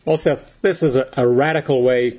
Also, this is a radical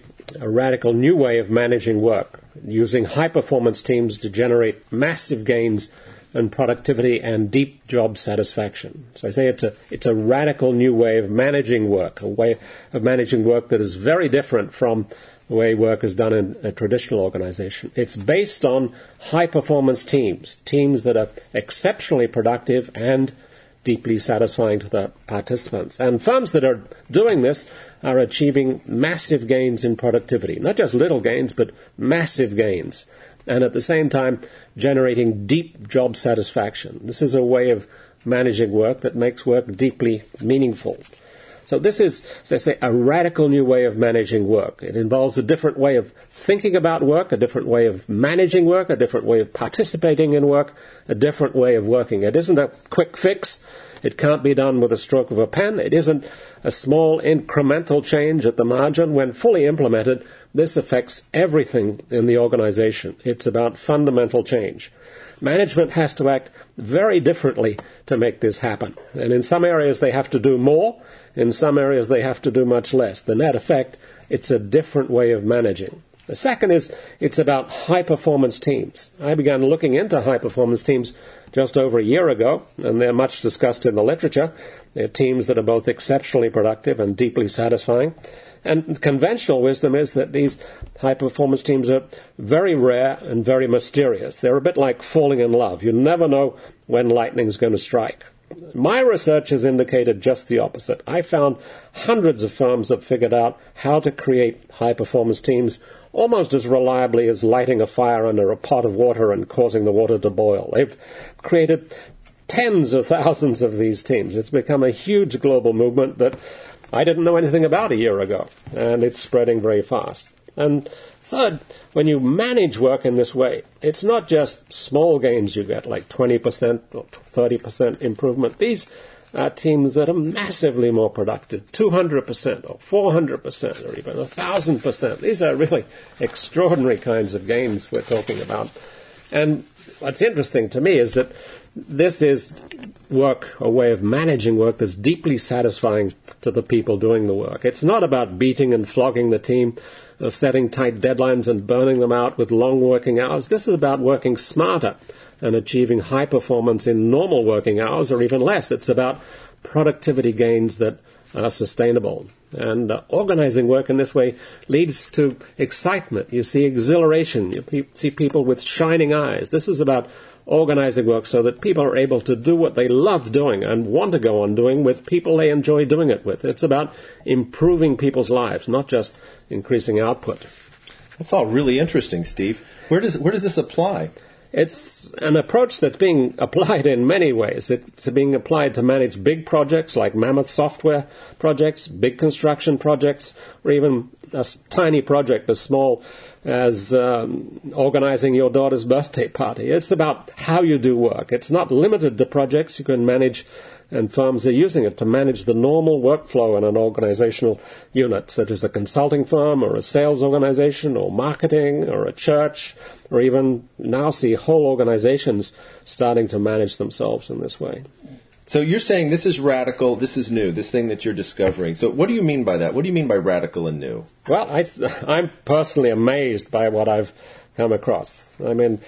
new way of managing work, using high-performance teams to generate massive gains in productivity and deep job satisfaction. So I say it's a radical new way of managing work, a way of managing work that is very different from the way work is done in a traditional organization. It's based on high-performance teams that are exceptionally productive and deeply satisfying to the participants. And firms that are doing this are achieving massive gains in productivity, not just little gains, but massive gains, and at the same time generating deep job satisfaction. This is a way of managing work that makes work deeply meaningful. So this is, as I say, a radical new way of managing work. It involves a different way of thinking about work, a different way of managing work, a different way of participating in work, a different way of working. It isn't a quick fix. It can't be done with a stroke of a pen. It isn't a small incremental change at the margin. When fully implemented, this affects everything in the organization. It's about fundamental change. Management has to act very differently to make this happen. And in some areas they have to do more. In some areas they have to do much less. The net effect, it's a different way of managing. The second is it's about high-performance teams. I began looking into high-performance teams just over a year ago, and they're much discussed in the literature. They're teams that are both exceptionally productive and deeply satisfying. And conventional wisdom is that these high-performance teams are very rare and very mysterious. They're a bit like falling in love. You never know when lightning's going to strike. My research has indicated just the opposite. I found hundreds of firms have figured out how to create high-performance teams almost as reliably as lighting a fire under a pot of water and causing the water to boil. They've created tens of thousands of these teams. It's become a huge global movement that I didn't know anything about a year ago, and it's spreading very fast. And third, when you manage work in this way, it's not just small gains you get, like 20% or 30% improvement. These are teams that are massively more productive, 200% or 400% or even 1,000%. These are really extraordinary kinds of gains we're talking about. And what's interesting to me is that this is work, a way of managing work that's deeply satisfying to the people doing the work. It's not about beating and flogging the team, or setting tight deadlines and burning them out with long working hours. This is about working smarter and achieving high performance in normal working hours or even less. It's about productivity gains that are sustainable. And organizing work in this way leads to excitement. You see exhilaration. You see people with shining eyes. This is about organizing work so that people are able to do what they love doing and want to go on doing with people they enjoy doing it with. It's about improving people's lives, not just increasing output. That's all really interesting, Steve. Where does this apply? It's an approach that's being applied in many ways. It's being applied to manage big projects like Mammoth software projects, big construction projects, or even a tiny project as small as organizing your daughter's birthday party. It's about how you do work. It's not limited to projects. You can manage, and firms are using it to manage the normal workflow in an organizational unit, such as a consulting firm or a sales organization or marketing or a church, or even now see whole organizations starting to manage themselves in this way. So you're saying this is radical, this is new, this thing that you're discovering. So what do you mean by that? What do you mean by radical and new? Well, I'm personally amazed by what I've come across. I mean,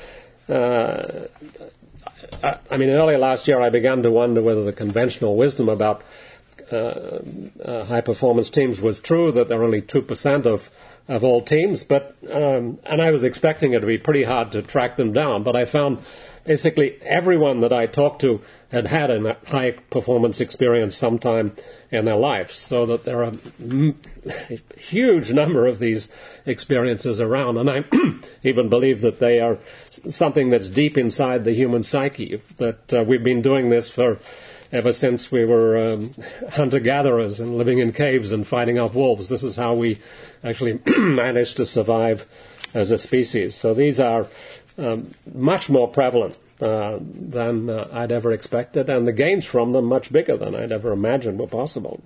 early last year I began to wonder whether the conventional wisdom about high-performance teams was true, that there are only 2% of all teams, and I was expecting it to be pretty hard to track them down, but I found basically everyone that I talked to had had a high-performance experience sometime in their life, so that there are a huge number of these experiences around, and I even believe that they are something that's deep inside the human psyche, that we've been doing this ever since we were hunter-gatherers and living in caves and fighting off wolves. This is how we actually managed to survive as a species. So these are much more prevalent than I'd ever expected, and the gains from them much bigger than I'd ever imagined were possible.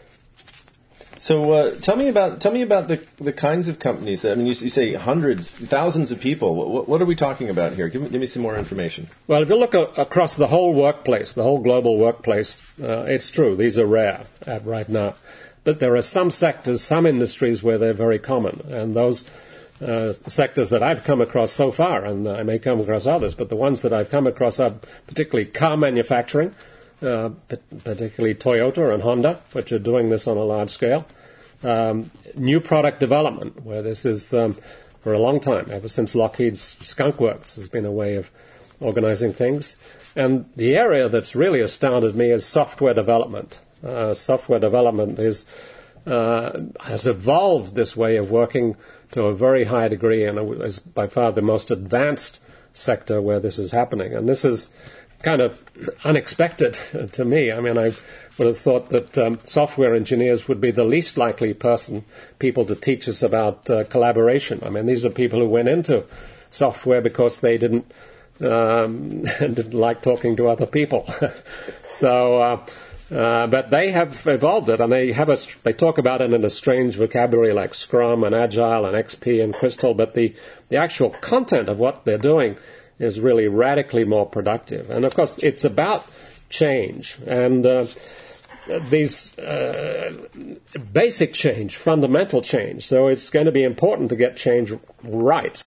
So tell me about the kinds of companies that, you say hundreds, thousands of people. What are we talking about here? Give me some more information. Well, if you look across the whole workplace, the whole global workplace, it's true. These are rare right now. But there are some sectors, some industries where they're very common, and those sectors that I've come across so far, and I may come across others, but the ones that I've come across are particularly car manufacturing, particularly Toyota and Honda, which are doing this on a large scale. New product development, where this is for a long time, ever since Lockheed's Skunk Works has been a way of organizing things. And the area that's really astounded me is software development. Software development has evolved this way of working to a very high degree, and is by far the most advanced sector where this is happening. And this is kind of unexpected to me. I mean, I would have thought that software engineers would be the least likely people to teach us about collaboration. I mean, these are people who went into software because they didn't like talking to other people. But they have evolved it, and they talk about it in a strange vocabulary like Scrum and Agile and XP and Crystal, but the actual content of what they're doing is really radically more productive. And of course, it's about change, and these basic change, fundamental change. So it's going to be important to get change right.